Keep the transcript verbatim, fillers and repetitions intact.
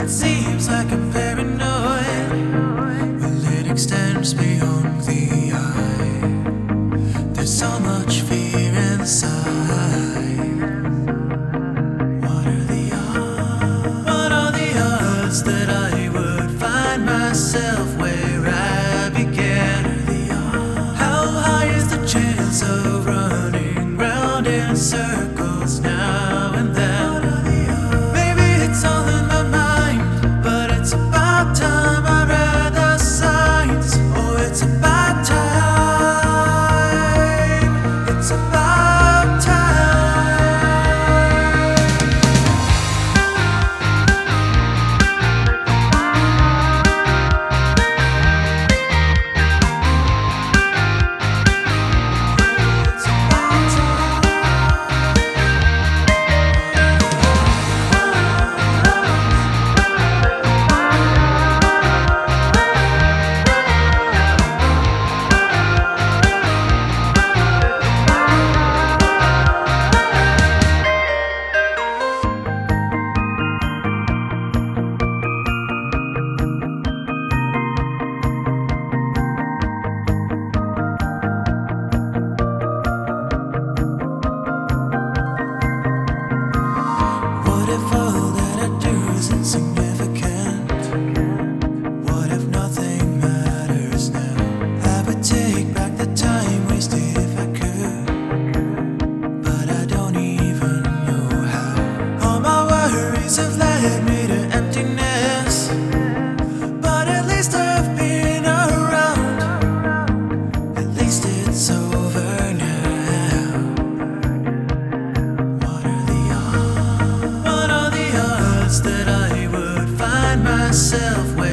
It seems like I'm paranoid. Well, it extends beyond the eye. There's so much fear inside. What are the odds? What are the odds that I would find myself where I began? What are the odds? How high is the chance of running round in circles now and then? What are the odds? Maybe it's all in my mind, but it's about time I read the signs. Oh, it's about time. It's about time. It's about What if all that I do is insignificant? What if nothing matters now? I would take back the time wasted if I could, but I don't even know how. All my worries have led me to emptiness, but at least I've been around. At least it's over now. What are the odds? What are the odds that I would find myself